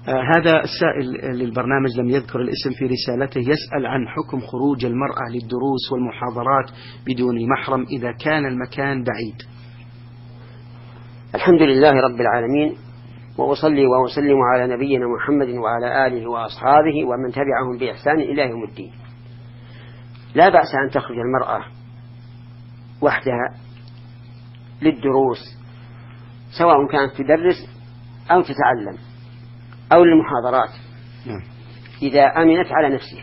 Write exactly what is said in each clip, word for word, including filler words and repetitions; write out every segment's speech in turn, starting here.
آه هذا السائل للبرنامج لم يذكر الاسم في رسالته، يسأل عن حكم خروج المرأة للدروس والمحاضرات بدون محرم إذا كان المكان بعيد. الحمد لله رب العالمين، وأصلي وأسلم على نبينا محمد وعلى آله وأصحابه ومن تبعهم بإحسان إلى يوم الدين. لا بأس أن تخرج المرأة وحدها للدروس، سواء كانت تدرس أو تتعلم أو للمحاضرات إذا أمنت على نفسها.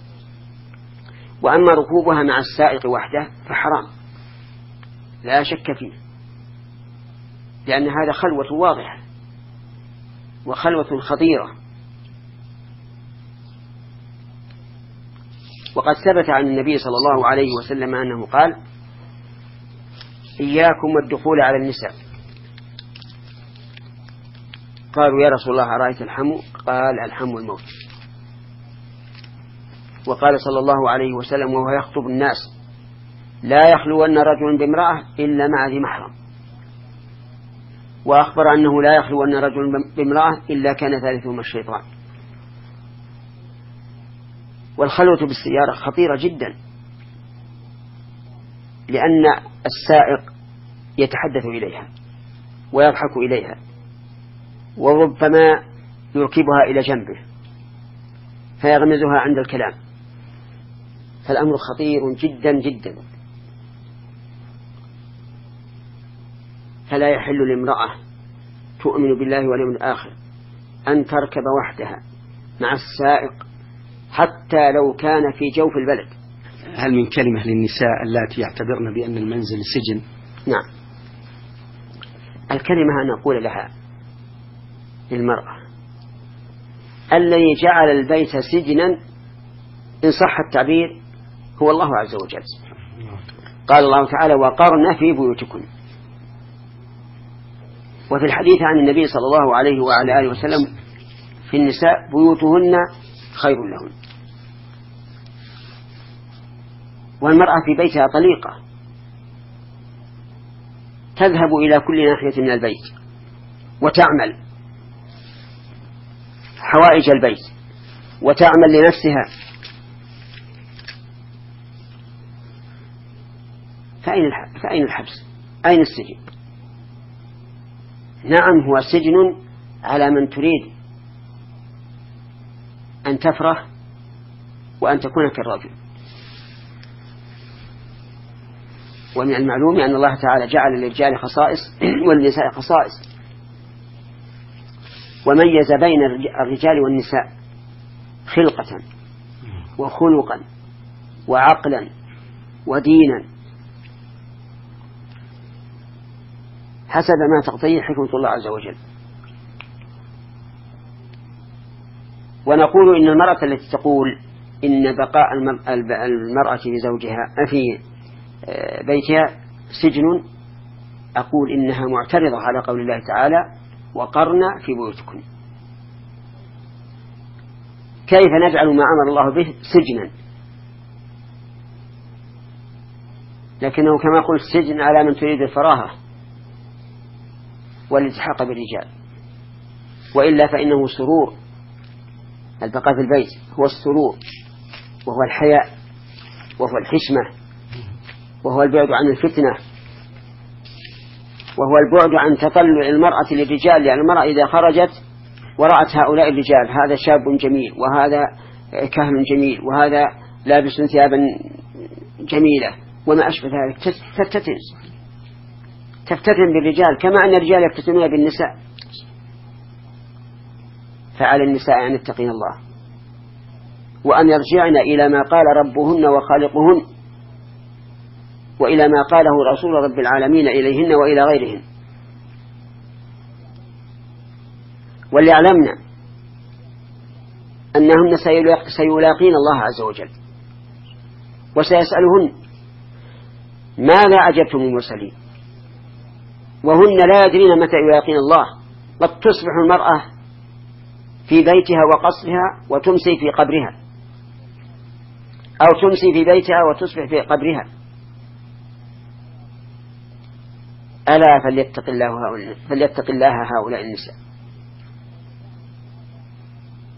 وأما ركوبها مع السائق وحده فحرام لا شك فيه، لأن هذا خلوة واضحة وخلوة خطيرة. وقد ثبت عن النبي صلى الله عليه وسلم أنه قال: إياكم والدخول على النساء. قالوا: يا رسول الله أرأيت الحمو؟ قال: الحمو الموت. وقال صلى الله عليه وسلم وهو يخطب الناس: لا يخلون رجل بامرأة إلا مع ذي محرم. وأخبر أنه لا يخلون رجل بامرأة إلا كان ثالثهما الشيطان. والخلوة بالسيارة خطيرة جدا، لأن السائق يتحدث إليها ويضحك إليها، وربما يركبها إلى جنبه فيغمزها عند الكلام، فالأمر خطير جدا جدا. فلا يحل لامرأة تؤمن بالله واليوم الآخر أن تركب وحدها مع السائق حتى لو كان في جوف البلد. هل من كلمة للنساء اللاتي يعتبرن بأن المنزل سجن؟ نعم، الكلمة أن نقول لها للمرأة: الذي جعل البيت سجنا إن صح التعبير هو الله عز وجل. قال الله تعالى: وقرن في بيوتكن. وفي الحديث عن النبي صلى الله عليه وعلى آله وسلم في النساء: بيوتهن خير لهن. والمرأة في بيتها طليقة تذهب إلى كل ناحية من البيت وتعمل حوائج البيت وتعمل لنفسها، فأين الحبس؟ أين السجن؟ نعم، هو سجن على من تريد أن تفرح وأن تكون كالرجل. ومن المعلوم أن الله تعالى جعل للرجال خصائص والنساء خصائص، وميز بين الرجال والنساء خلقة وخلقا وعقلا ودينا حسب ما تقتضيه حكمة الله عز وجل. ونقول إن المرأة التي تقول إن بقاء المرأة بزوجها في بيتها سجن، أقول إنها معترضة على قول الله تعالى: وقرن في بيوتكن. كيف نجعل ما أمر الله به سجنا؟ لكنه كما قلت سجن على من تريد الفراغة والالتحاق بالرجال، وإلا فإنه سرور. البقاء في البيت هو السرور، وهو الحياء، وهو الحشمة، وهو البعد عن الفتنة، وهو البعد عن تطلع المرأة للرجال. يعني المرأة إذا خرجت ورأت هؤلاء الرجال، هذا شاب جميل وهذا كهل جميل وهذا لابس ثيابا جميلة وما أشبه ذلك، تفتتن تفتتن بالرجال كما أن الرجال يفتتنون بالنساء. فعلى النساء أن يتقين الله وأن يرجعن إلى ما قال ربهن وخالقهن، وإلى ما قاله رسول رب العالمين إليهن وإلى غيرهن، وليعلمن أنهن سيلاقين الله عز وجل وسيسألهن: ماذا أجبتم المرسلين؟ وهن لا يدرين متى يلاقين الله. قد تصبح المرأة في بيتها وقصرها وتمسي في قبرها، أو تمسي في بيتها وتصبح في قبرها. ألا فليتق الله هؤلاء, فليتق الله هؤلاء النساء.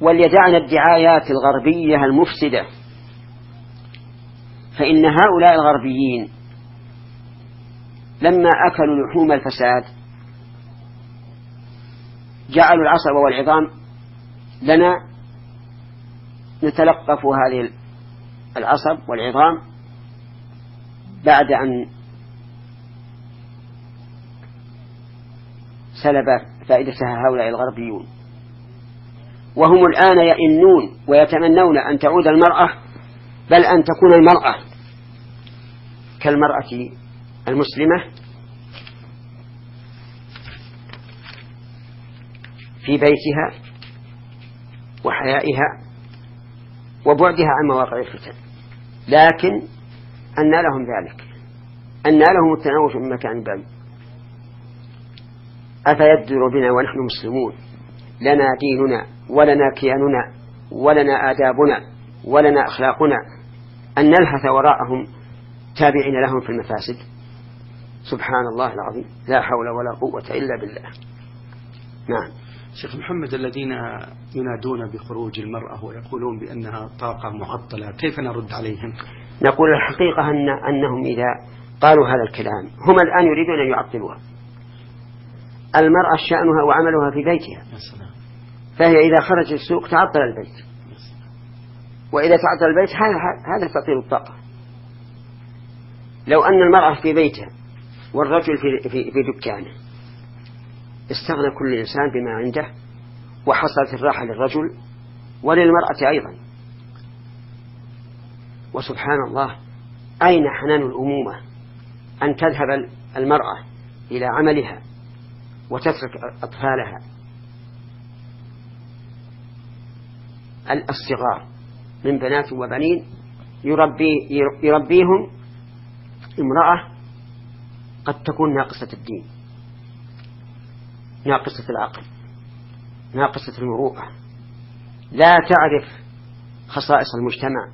وليدعنا الدعايات الغربية المفسدة، فإن هؤلاء الغربيين لما أكلوا لحوم الفساد جعلوا العصب والعظام لنا نتلقف هذه العصب والعظام بعد أن سلب فائدتها هؤلاء الغربيون، وهم الآن يئنون ويتمنون أن تعود المرأة، بل أن تكون المرأة كالمرأة المسلمة في بيتها وحيائها وبعدها عن مواقع الفتن. لكن أن لهم ذلك، أن لهم التناوش من مكان بعيد. أفيدر بنا ونحن مسلمون لنا ديننا ولنا كياننا ولنا آدابنا ولنا أخلاقنا أن نلهث وراءهم تابعين لهم في المفاسد؟ سبحان الله العظيم، لا حول ولا قوة إلا بالله. نعم. شيخ محمد، الذين ينادون بخروج المرأة ويقولون بأنها طاقة معطلة كيف نرد عليهم؟ نقول الحقيقة أن أنهم إذا قالوا هذا الكلام هم الآن يريدون أن يعطلوها. المرأة شأنها وعملها في بيتها، فهي إذا خرجت السوق تعطل البيت، وإذا تعطل البيت هذا هذا تطير الطاقة. لو أن المرأة في بيتها والرجل في في, في دكانه استغنى كل إنسان بما عنده وحصلت الراحة للرجل وللمرأة أيضا. وسبحان الله، أين حنان الأمومة أن تذهب المرأة إلى عملها وتترك أطفالها الصغار من بنات وبنين يربي يربيهم امرأة قد تكون ناقصة الدين، ناقصة العقل، ناقصة المروءة، لا تعرف خصائص المجتمع،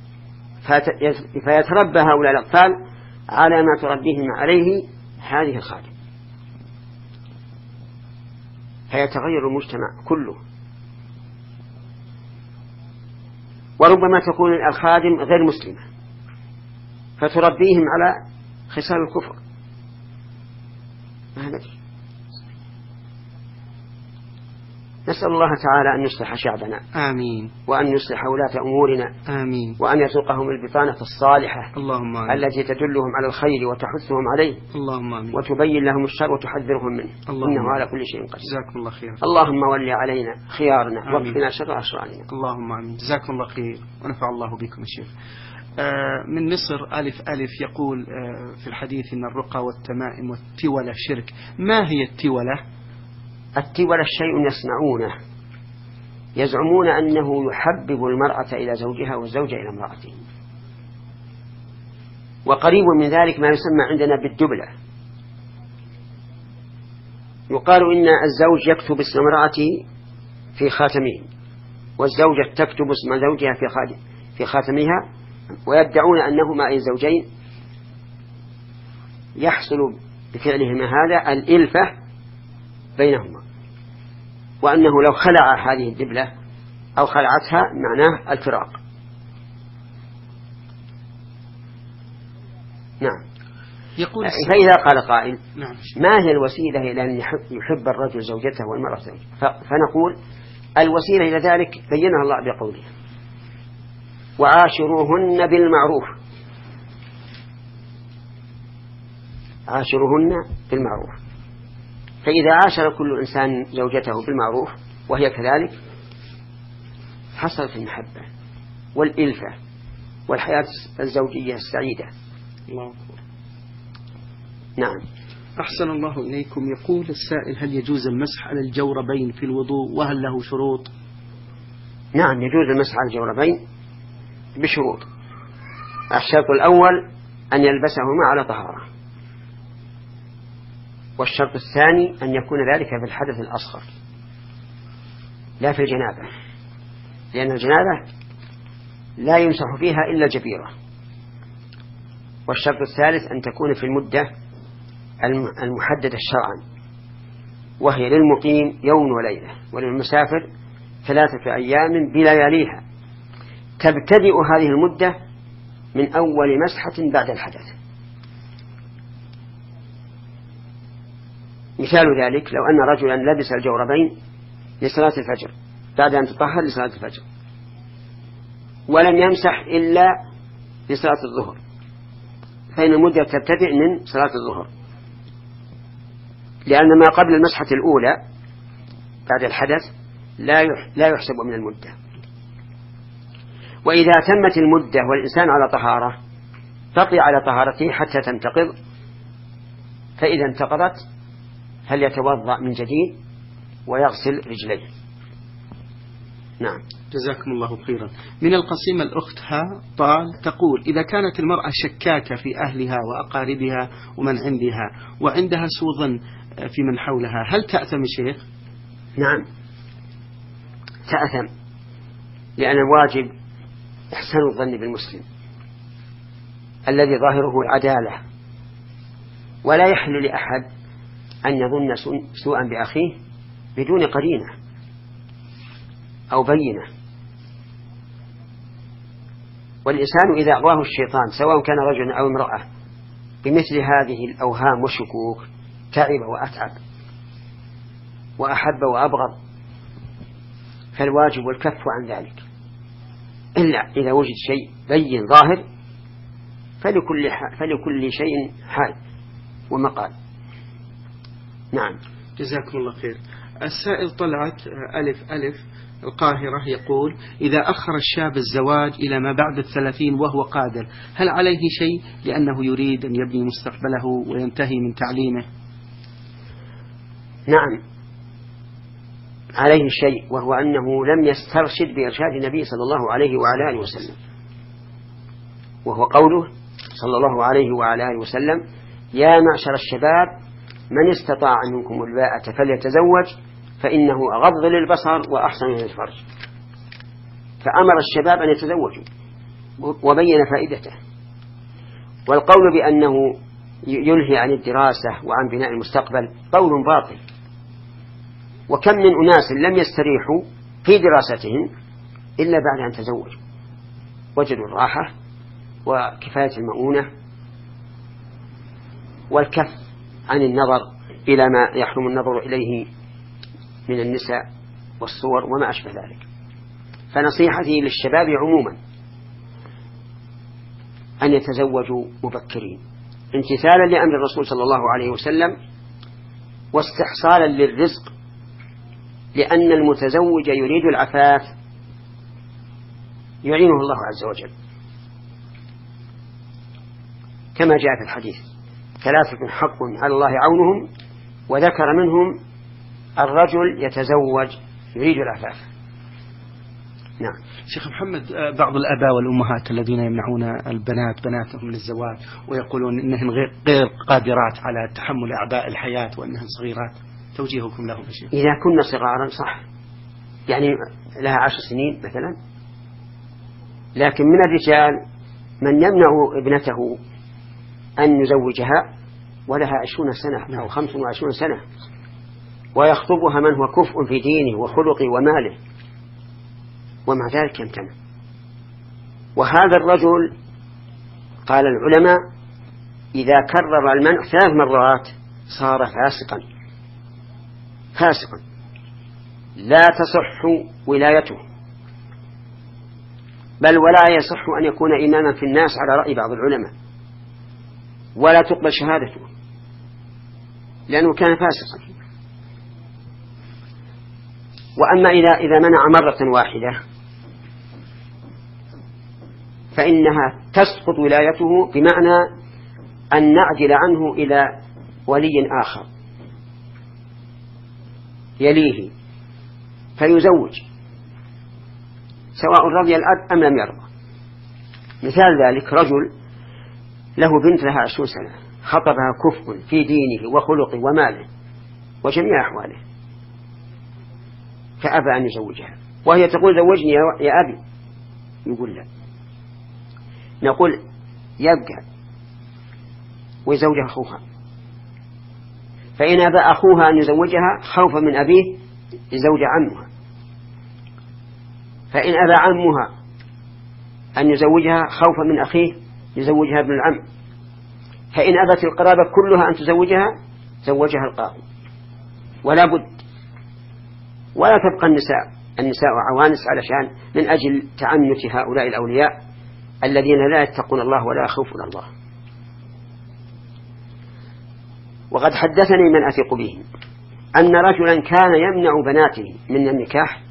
فيتربى هؤلاء الأطفال على ما تربيهم عليه هذه الخادم، فيتغير المجتمع كله. وربما تكون الخادم غير مسلمة فتربيهم على خصال الكفر، ما ندري. نسأل الله تعالى أن يصلح شعبنا، آمين، وأن يصلح ولاة أمورنا، آمين، وأن يرزقهم البطانة الصالحة، اللهم آمين، التي تدلهم على الخير وتحثهم عليه، اللهم آمين، وتبين لهم الشر وتحذرهم منه، اللهم إنه على كل شيء قدير. جزاكم الله خير. اللهم ولي علينا خيارنا واكفنا شر أشرارنا. اللهم آمين، جزاكم الله خير ونفع الله بكم الشيخ. آه من مصر ألف ألف يقول آه في الحديث إن الرقى والتمائم والتولة شرك. ما هي التولة؟ التولة شيء يصنعونه يزعمون أنه يحبب المرأة إلى زوجها والزوج إلى امرأته، وقريب من ذلك ما يسمى عندنا بالدبلة. يقال إن الزوج يكتب اسم امرأته في خاتمه، والزوجة تكتب اسم زوجها في في خاتمها، ويدعون أنهما أي زوجين يحصل بفعلهما هذا الإلفة بينهما، وأنه لو خلع هذه الدبلة أو خلعتها معناه الفراق. نعم. يقول فإذا قال قائل نعم. ما هي الوسيلة إلى أن يحب الرجل زوجته والمرأة زوجته؟ فنقول الوسيلة إلى ذلك بينها الله بقوله وعاشروهن بالمعروف. عاشروهن بالمعروف، فإذا عاشر كل إنسان زوجته بالمعروف وهي كذلك حصلت المحبة والإلفة والحياة الزوجية السعيدة. الله. نعم. أحسن الله إليكم. يقول السائل هل يجوز المسح على الجوربين في الوضوء وهل له شروط؟ نعم يجوز المسح على الجوربين بشروط. الشرط الأول أن يلبسهما على طهارة، والشرط الثاني أن يكون ذلك في الحدث الأصغر لا في الجنابة، لأن الجنابة لا يمسح فيها إلا الجبيرة. والشرط الثالث أن تكون في المدة المحددة شرعا، وهي للمقيم يوم وليلة وللمسافر ثلاثة أيام بلياليها، تبتدئ هذه المدة من أول مسحة بعد الحدث. مثال ذلك لو أن رجلا لبس الجوربين لصلاة الفجر بعد أن تطهر لصلاة الفجر، ولم يمسح إلا لصلاة الظهر، فإن المدة تبتدئ من صلاة الظهر، لأن ما قبل المسحة الأولى بعد الحدث لا يحسب من المدة. وإذا تمت المدة والإنسان على طهارة بقي على طهارته حتى تنتقض، فإذا انتقضت فليتوضأ من جديد ويغسل رجليه. نعم. جزاكم الله خيرا. من القصيمة الأخت ها طال تقول: إذا كانت المرأة شكاكة في أهلها وأقاربها ومن عندها وعندها سوء ظن في من حولها، هل تأثم الشيخ؟ نعم تأثم، لأن الواجب إحسان الظن بالمسلم الذي ظاهره العدالة، ولا يحل لأحد أن يظن سوءا بأخيه بدون قرينة أو بينة. والإنسان إذا أغواه الشيطان سواء كان رجلا أو امرأة بمثل هذه الأوهام والشكوك تعب وأتعب وأحب وأبغض، فالواجب الكف عن ذلك، إلا إذا وجد شيء بين ظاهر فلكل, فلكل شيء حال ومقال. نعم. جزاكم الله خير. السائل طلعت ألف ألف القاهرة يقول: إذا أخر الشاب الزواج إلى ما بعد الثلاثين وهو قادر، هل عليه شيء لأنه يريد أن يبني مستقبله وينتهي من تعليمه؟ نعم عليه شيء، وهو أنه لم يسترشد بإرشاد النبي صلى الله عليه وعلى آله وسلم، وهو قوله صلى الله عليه وعلى آله وسلم: يا معشر الشباب من استطاع منكم الباءة فليتزوج فإنه أغض للبصر وأحسن للفرج. فأمر الشباب أن يتزوجوا وبين فائدته. والقول بأنه ينهي عن الدراسة وعن بناء المستقبل قول باطل، وكم من أناس لم يستريحوا في دراستهم إلا بعد أن تزوجوا، وجدوا الراحة وكفاية المؤونة والكف عن النظر إلى ما يحرم النظر إليه من النساء والصور وما أشبه ذلك. فنصيحتي للشباب عموما أن يتزوجوا مبكرين امتثالا لأمر الرسول صلى الله عليه وسلم واستحصالا للرزق، لأن المتزوج يريد العفاف يعينه الله عز وجل، كما جاء في الحديث: ثلاثة حق على الله عونهم، وذكر منهم الرجل يتزوج يريد العفاف. نعم. شيخ محمد، بعض الآباء والأمهات الذين يمنعون البنات بناتهم من الزواج ويقولون إنهن غير, غير قادرات على تحمل أعباء الحياة وأنهن صغيرات، توجيهكم لهم يا شيخ؟ إذا كنا صغارا صح، يعني لها عشر سنين مثلا، لكن من الرجال من يمنع ابنته أن يزوجها ولها عشرون سنة أو خمس وعشرون سنة، ويخطبها من هو كفء في دينه وخلقه وماله، ومع ذلك يمتنع. وهذا الرجل قال العلماء إذا كرر المنع ثلاث مرات صار فاسقا فاسقا لا تصح ولايته، بل ولا يصح أن يكون إماما في الناس على رأي بعض العلماء، ولا تقبل شهادته لأنه كان فاسقا. وأما إذا إذا منع مرة واحدة فإنها تسقط ولايته، بمعنى أن نعدل عنه إلى ولي آخر يليه فيزوج سواء رضي الأب أم لم يرضى. مثال ذلك رجل له بنت لها عشرون سنة، خطبها كفء في دينه وخلقه وماله وجميع أحواله، فأبى أن يزوجها، وهي تقول زوجني يا أبي، يقول لا، نقول يبقى ويزوجها أخوها، فإن أبى أخوها أن يزوجها خوفا من أبيه يزوج عمها، فإن أبى عمها أن يزوجها خوفا من أخيه يزوجها ابن العم، فإن أبت القرابة كلها أن تزوجها زوجها القاضي، ولا بد. ولا تبقى النساء النساء عوانس علشان من أجل تعنت هؤلاء الأولياء الذين لا يتقون الله ولا يخافون الله. وقد حدثني من أثق به أن رجلا كان يمنع بناته من النكاح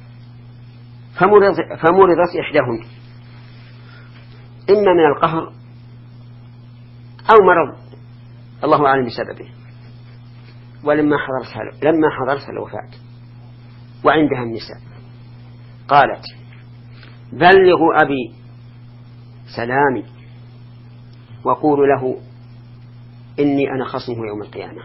فمرضت إحداهن إما من القهر أو مرض الله أعلم بسببه، ولما حضرت لما حضرت الوفاة وعندها النساء قالت: بلغوا أبي سلامي وقولوا له إني أنا خصمه يوم القيامة،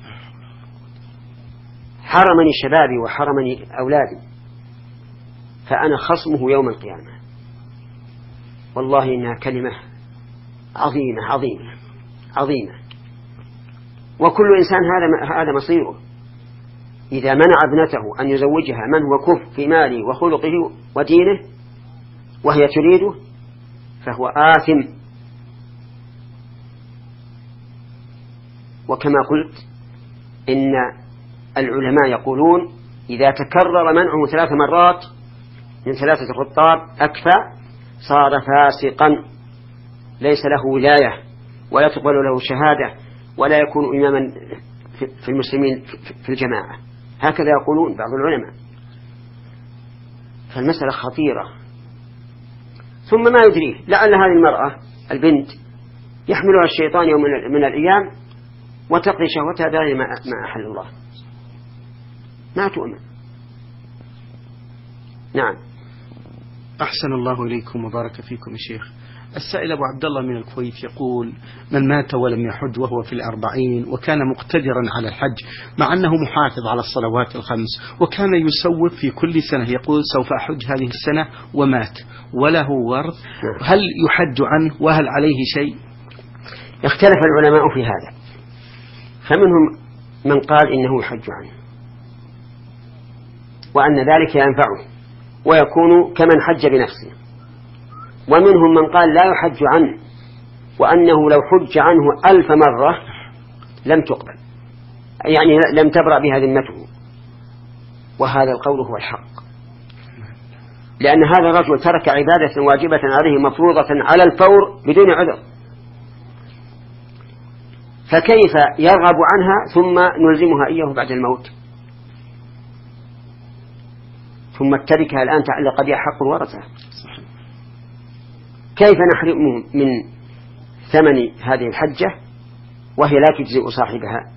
حرمني شبابي وحرمني أولادي فأنا خصمه يوم القيامة. والله إنها كلمة عظيمة عظيمة عظيمة، وكل إنسان هذا هذا مصيره. إذا منع ابنته أن يزوجها من هو كف في ماله وخلقه ودينه وهي تريده فهو آثم. وكما قلت إن العلماء يقولون إذا تكرر منعه ثلاث مرات من ثلاثة خطاب أكفى صار فاسقا ليس له ولاية ولا تقبل له شهادة ولا يكون إماما في المسلمين في الجماعة. هكذا يقولون بعض العلماء. فالمسألة خطيرة. ثم ما يدريه لعل هذه المرأة البنت يحملها الشيطان يوم من الأيام وتقضي شهوتها بغير ما أحل الله، ما تؤمن. نعم. أحسن الله إليكم وبارك فيكم يا شيخ. السائل أبو عبد الله من الكويت يقول: من مات ولم يحج وهو في الأربعين وكان مقتدرا على الحج مع أنه محافظ على الصلوات الخمس وكان يسوف في كل سنة يقول سوف أحج هذه السنة ومات وله ورث، هل يحج عنه وهل عليه شيء؟ اختلف العلماء في هذا، فمنهم من قال إنه يحج عنه وأن ذلك ينفعه ويكون كمن حج بنفسه، ومنهم من قال لا يحج عنه وأنه لو حج عنه ألف مرة لم تقبل، يعني لم تبرأ بها ذمته. وهذا القول هو الحق، لأن هذا الرجل ترك عبادة واجبة عليه مفروضة على الفور بدون عذر، فكيف يرغب عنها ثم نلزمها إياه بعد الموت؟ ثم التركة الآن تعلق بها حق الورثة، كيف نحرمه من ثمن هذه الحجة وهي لا تجزئ صاحبها؟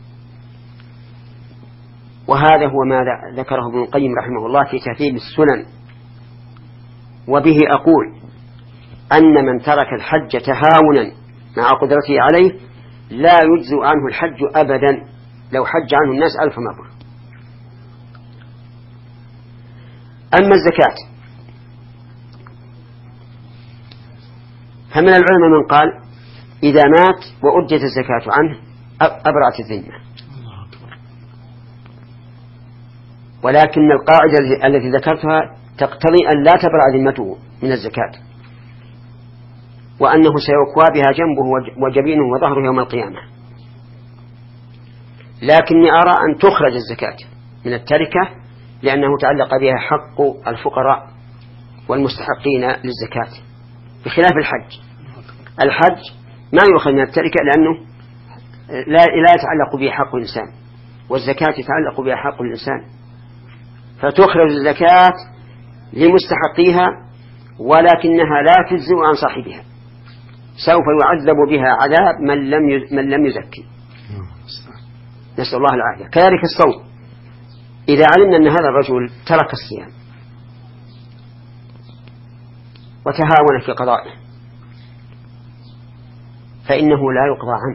وهذا هو ما ذكره ابن القيم رحمه الله في تهذيب السنن. وبه أقول أن من ترك الحج تهاونا مع قدرته عليه لا يجزئ عنه الحج أبدا لو حج عنه الناس ألف مرة. أما الزكاة فمن العلماء من قال إذا مات وأدت الزكاة عنه أبرأت الذمة، ولكن القاعدة التي ذكرتها تقتضي أن لا تبرأ ذمته من الزكاة، وأنه سيكوى بها جنبه وجبينه وظهره يوم القيامة. لكني أرى أن تخرج الزكاة من التركة لأنه تعلق بها حق الفقراء والمستحقين للزكاة، بخلاف الحج. الحج ما يؤخذ من التركة لأنه لا, لا يتعلق به حق الإنسان، والزكاة يتعلق بها حق الإنسان، فتخرج الزكاة لمستحقيها ولكنها لا تجزئ عن صاحبها، سوف يعذب بها عذاب من لم من لم يزكي. نسأل الله العافية. كذلك الصوم، إذا علمنا أن هذا الرجل ترك الصيام وتهاون في قضائه فإنه لا يقضى عنه،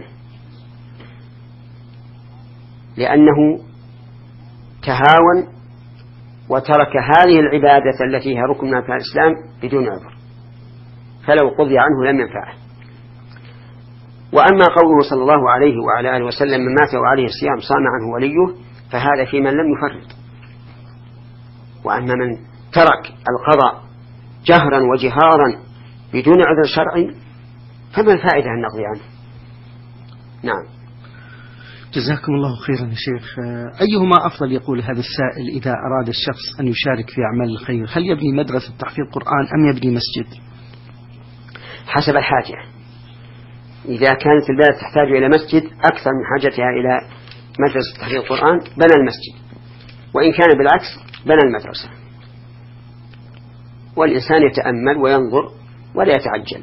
لأنه تهاون وترك هذه العبادة التي هي ركن من أركان الإسلام بدون عذر، فلو قضي عنه لم ينفعه. وأما قوله صلى الله عليه وعلى آله وسلم من مات وعليه الصيام صام عنه وليه، فهذا في من لم يفرط. وأما من ترك القضاء جهرا وجهارا بدون عذر شرعي فما الفائدة النقضي عنه؟ نعم. جزاكم الله خيرا يا شيخ. أيهما أفضل يقول هذا السائل إذا أراد الشخص أن يشارك في أعمال الخير، هل يبني مدرسة تحفيظ قرآن أم يبني مسجد؟ حسب الحاجة. إذا كانت البلد تحتاج إلى مسجد أكثر من حاجتها إلى مدرسة تحفيظ القرآن بنى المسجد، وإن كان بالعكس بنى المدرسة. والإنسان يتأمل وينظر ولا يتعجل.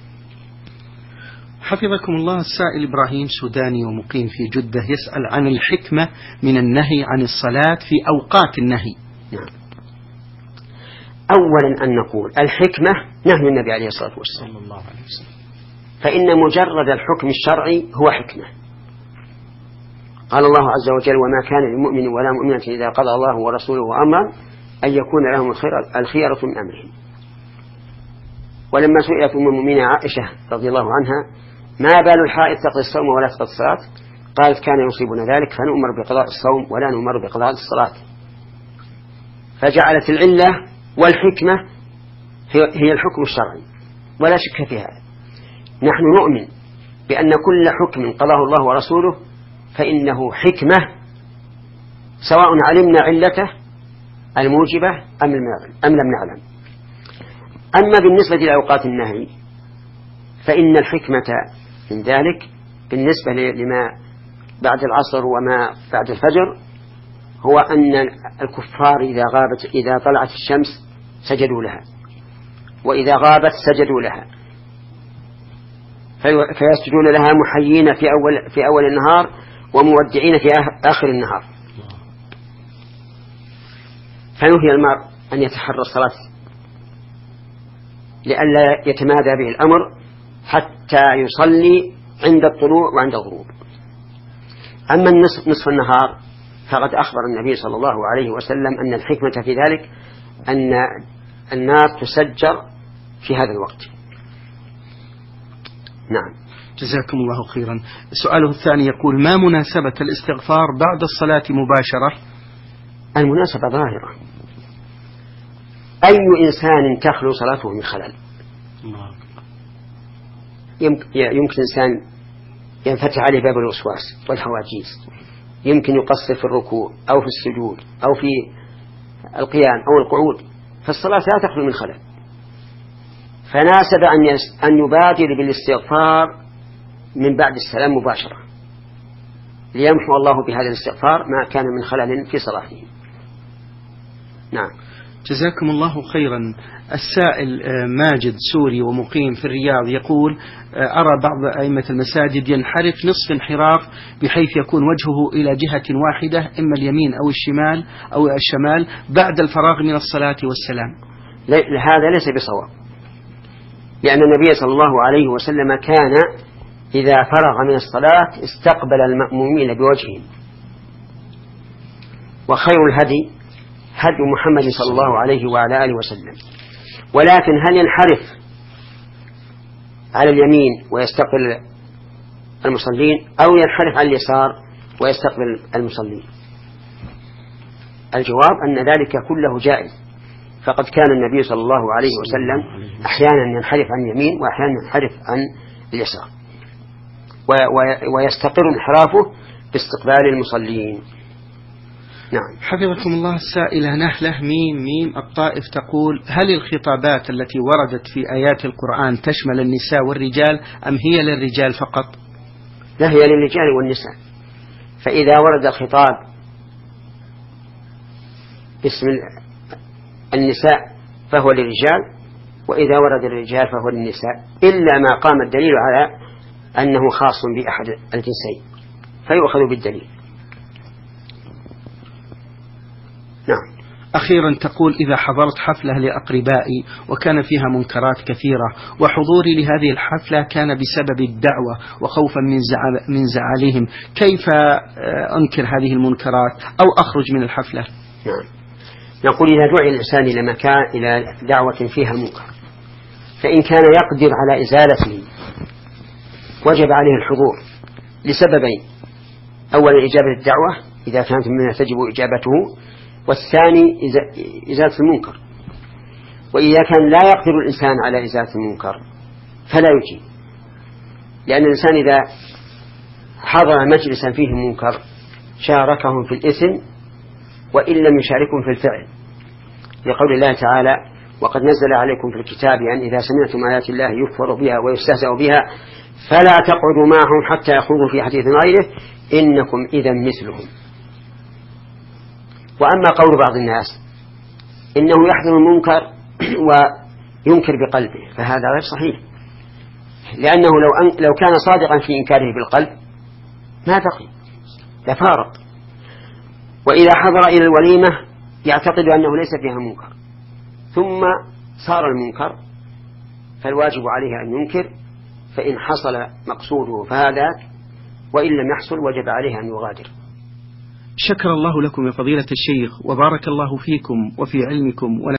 حفظكم الله. السائل إبراهيم سوداني ومقيم في جدة يسأل عن الحكمة من النهي عن الصلاة في أوقات النهي. نعم. أولا أن نقول الحكمة نهي النبي عليه الصلاة والسلام صلى الله عليه وسلم، فإن مجرد الحكم الشرعي هو حكمة. قال الله عز وجل: وما كان لمؤمن ولا مؤمنة إذا قضى الله ورسوله أمرا أن يكون لهم الخيرة من أمرهم. ولما سئلت أم المؤمنين عائشة رضي الله عنها: ما بال الحائض تقضي الصوم ولا تقضي الصلاة؟ قالت: كان يصيبنا ذلك فنؤمر بقضاء الصوم ولا نؤمر بقضاء الصلاة. فجعلت العلة والحكمة هي الحكم الشرعي ولا شك في هذا. نحن نؤمن بأن كل حكم قضاه الله ورسوله فإنه حكمة، سواء علمنا علته الموجبة أم لم نعلم. أما بالنسبة لأوقات النهي فإن الحكمة من ذلك بالنسبة لما بعد العصر وما بعد الفجر هو أن الكفار إذا غابت إذا طلعت الشمس سجدوا لها، وإذا غابت سجدوا لها، فيسجدون لها محيين في أول في أول النهار ومودعين في آخر النهار. فنهي المرء أن يتحرى الصلاة لئلا يتمادى به الأمر حتى يصلي عند الطلوع وعند الغروب. أما النصف نصف النهار فقد أخبر النبي صلى الله عليه وسلم أن الحكمة في ذلك أن النار تسجر في هذا الوقت. نعم. جزاكم الله خيرا. سؤاله الثاني يقول: ما مناسبة الاستغفار بعد الصلاة مباشرة؟ المناسبة ظاهرة. أي إنسان تخلو صلاته من خلل. يمكن إنسان ينفتح عليه باب الوسواس والحواجيز، يمكن يقصر في الركوع أو في السجود أو في القيام أو القعود، فالصلاة لا تخلو من خلل. فناسب أن يبادر بالاستغفار من بعد السلام مباشرة ليمحو الله بهذا الاستغفار ما كان من خلل في صلاته. نعم. جزاكم الله خيرا. السائل ماجد سوري ومقيم في الرياض يقول: أرى بعض أئمة المساجد ينحرف نصف انحراف بحيث يكون وجهه إلى جهة واحدة، إما اليمين أو الشمال أو الشمال، بعد الفراغ من الصلاة والسلام. هذا ليس بصواب، لأن النبي صلى الله عليه وسلم كان إذا فرغ من الصلاة استقبل المأمومين بوجهه. وخير الهدي هدي محمد صلى الله عليه وعلى آله وسلم. ولكن هل ينحرف على اليمين ويستقبل المصلين أو ينحرف على اليسار ويستقبل المصلين؟ الجواب أن ذلك كله جائز، فقد كان النبي صلى الله عليه وسلم أحيانا ينحرف عن اليمين وأحيانا ينحرف عن اليسار، ويستقر انحرافه باستقبال المصلين. نعم. حفظكم الله. السائلة نهلة ميم ميم الطائف تقول: هل الخطابات التي وردت في آيات القرآن تشمل النساء والرجال أم هي للرجال فقط؟ لا، هي للرجال والنساء. فإذا ورد الخطاب باسم النساء فهو للرجال، وإذا ورد الرجال فهو للنساء، إلا ما قام الدليل على أنه خاص بأحد الجنسين فيؤخذ بالدليل. نعم. أخيرا تقول: إذا حضرت حفلة لأقربائي وكان فيها منكرات كثيرة وحضوري لهذه الحفلة كان بسبب الدعوة وخوفا من زعل من زعلهم، كيف أنكر هذه المنكرات أو أخرج من الحفلة؟ نعم. نقول: إذا دعي الإنسان إلى مكان إلى دعوة فيها منكر فإن كان يقدر على إزالته وجب عليه الحضور لسببين: أولا إجابة الدعوة إذا كانت مما تجب إجابته، والثاني إزالة المنكر. وإذا كان لا يقدر الإنسان على إزالة المنكر فلا يجيب، لأن الإنسان إذا حضر مجلسا فيه منكر شاركهم في الإثم وإن لم يشاركهم في الفعل، لقول الله تعالى: وقد نزل عليكم في الكتاب أن إذا سمعتم آيات الله يكفر بها ويستهزأ بها فلا تقعدوا معهم حتى يخوضوا في حديث غيره إنكم إذا مثلهم. وأما قول بعض الناس إنه يحضر المنكر وينكر بقلبه فهذا غير صحيح، لأنه لو, أن لو كان صادقا في إنكاره بالقلب ما بقي لفارق. وإذا حضر إلى الوليمة يعتقد أنه ليس فيها منكر ثم صار المنكر فالواجب عليه أن ينكر، فإن حصل مقصوده فهذاك، وإن لم يحصل وجب عليه أن يغادر. شكر الله لكم يا فضيلة الشيخ وبارك الله فيكم وفي علمكم.